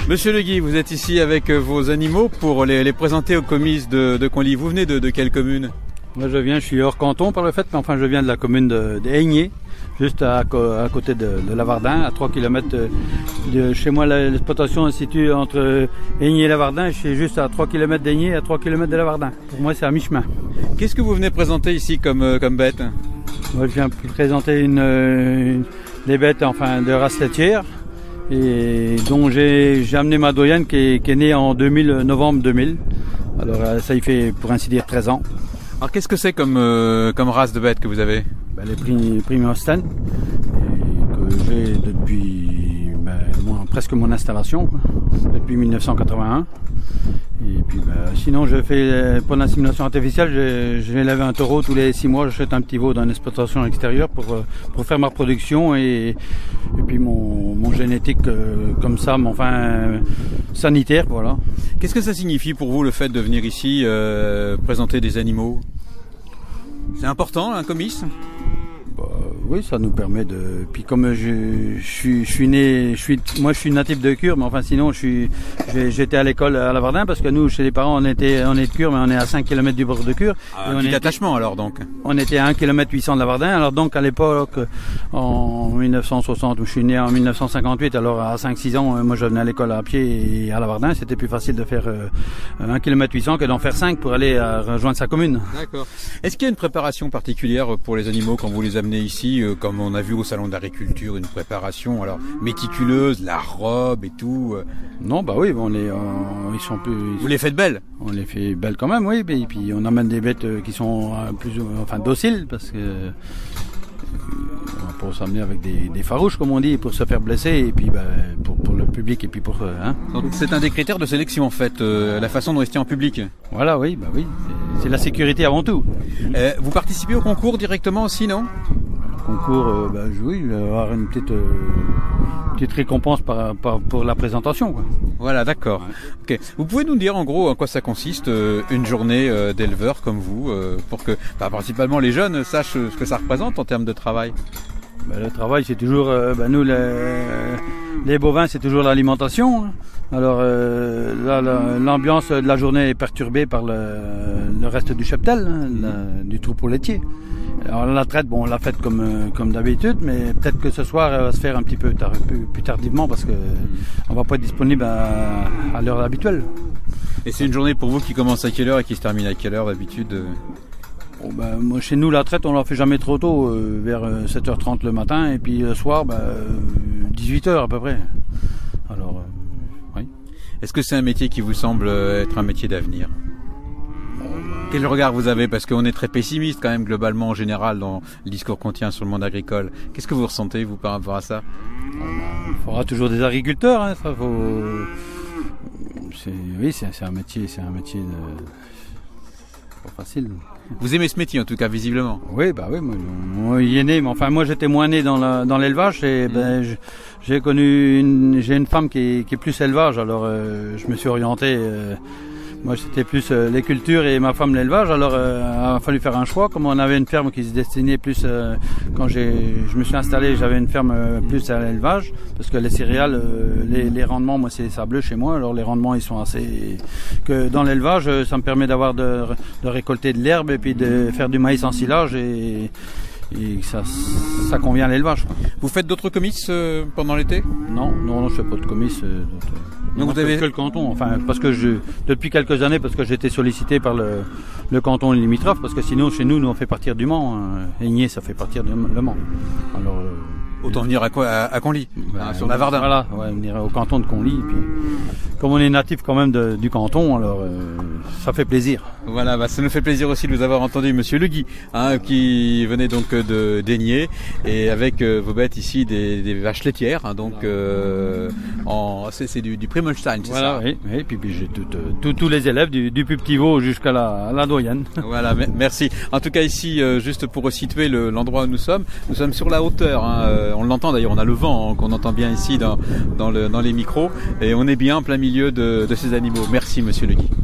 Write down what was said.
Monsieur Le Guy, vous êtes ici avec vos animaux pour les présenter aux comices de Conly. Vous venez de quelle commune? Moi je suis hors canton par le fait, mais enfin je viens de la commune d'Aigné, juste à côté de Lavardin, à 3 km de chez moi. L'exploitation est située entre Aigné et Lavardin, je suis juste à 3 km d'Aigné et à 3 km de Lavardin. Pour moi c'est à mi-chemin. Qu'est-ce que vous venez présenter ici comme bête? Moi je viens présenter des bêtes enfin, de race laitière, et dont j'ai amené ma doyenne qui est née en novembre 2000. Alors ça y fait pour ainsi dire 13 ans. Alors qu'est-ce que c'est comme race de bête que vous avez? Les Prime Holstein, que j'ai depuis presque mon installation, depuis 1981. Et puis sinon je fais pour l'insémination artificielle, j'élève un taureau tous les 6 mois, j'achète un petit veau dans une exploitation extérieure pour faire ma reproduction et puis mon génétique comme ça, mais enfin sanitaire, voilà. Qu'est-ce que ça signifie pour vous le fait de venir ici présenter des animaux? C'est important un comice? Oui, ça nous permet de. Puis comme je suis né, moi je suis natif de Cure, mais enfin sinon j'étais à l'école à Lavardin parce que nous chez les parents on est de Cure, mais on est à 5 km du bord de Cure. Un petit attachement alors donc. On était à 1 km 800 de Lavardin. Alors donc à l'époque en 1960, où je suis né en 1958, alors à 5-6 ans, moi je venais à l'école à pied et à Lavardin, c'était plus facile de faire 1 km 800 que d'en faire 5 pour aller rejoindre sa commune. D'accord. Est-ce qu'il y a une préparation particulière pour les animaux quand vous les amenez ici? Comme on a vu au salon d'agriculture, une préparation alors méticuleuse, la robe et tout. Non, bah oui, ils sont plus. Vous les faites belles? On les fait belles quand même, oui. Et puis on amène des bêtes qui sont dociles parce que pour s'amener avec des farouches comme on dit, pour se faire blesser et puis pour le public et puis pour. Donc c'est un des critères de sélection en fait, la façon de rester en public. Voilà, oui, c'est la sécurité avant tout. Vous participez au concours directement aussi, non? Concours, oui, il va y avoir une petite récompense pour la présentation, quoi. Voilà, d'accord. Ouais. Okay. Vous pouvez nous dire en gros en quoi ça consiste une journée d'éleveur comme vous, pour que principalement les jeunes sachent ce que ça représente en termes de travail? Le travail, c'est toujours, nous les bovins, c'est toujours l'alimentation. Alors là, l'ambiance de la journée est perturbée par le reste du cheptel, du troupeau laitier. Alors la traite, on l'a faite comme d'habitude, mais peut-être que ce soir, elle va se faire un petit peu plus tardivement parce que on va pas être disponible à l'heure habituelle. Et c'est une journée pour vous qui commence à quelle heure et qui se termine à quelle heure d'habitude? Moi, chez nous, la traite, on la fait jamais trop tôt, vers 7h30 le matin, et puis le soir, 18h à peu près. Alors, oui. Est-ce que c'est un métier qui vous semble être un métier d'avenir? Quel regard vous avez? Parce qu'on est très pessimiste quand même globalement en général dans le discours qu'on tient sur le monde agricole. Qu'est-ce que vous ressentez vous par rapport à ça? Il faudra toujours des agriculteurs, hein, ça faut. C'est un métier pas facile. Vous aimez ce métier en tout cas visiblement? Oui, moi il est né, mais enfin moi j'étais moins né dans l'élevage et j'ai une femme qui est plus élevage, alors je me suis orienté. Moi, c'était plus les cultures et ma femme l'élevage. Alors, il a fallu faire un choix. Comme on avait une ferme qui se destinait plus, quand je me suis installé, j'avais une ferme plus à l'élevage, parce que les céréales, les rendements, moi, c'est sableux chez moi. Alors, les rendements, ils sont assez. Que dans l'élevage, ça me permet de récolter de l'herbe et puis de faire du maïs en silage et ça convient à l'élevage. Vous faites d'autres comices pendant l'été? Non, je fais pas de comices. Donc vous avez que le canton, enfin parce que depuis quelques années, parce que j'ai été sollicité par le canton limitrophe, parce que sinon chez nous on fait partir du Mans, Aigné ça fait partir du Mans. Alors autant venir à Conly, sur Lavardin. Voilà, venir au canton de Conly. Puis, comme on est natif quand même du canton, alors ça fait plaisir. Voilà, ça nous fait plaisir aussi de vous avoir entendu, Monsieur Le Guy, qui venait donc d'Aigné et avec vos bêtes ici des vaches laitières, donc c'est du Prime Holstein, c'est voilà, ça? Oui, et puis j'ai tous les élèves du plus petit veau jusqu'à la doyenne. Voilà, merci. En tout cas ici, juste pour resituer l'endroit où nous sommes sur la hauteur. On l'entend d'ailleurs, on a le vent qu'on entend bien ici dans les micros et on est bien en plein milieu de ces animaux. Merci Monsieur Le Guy.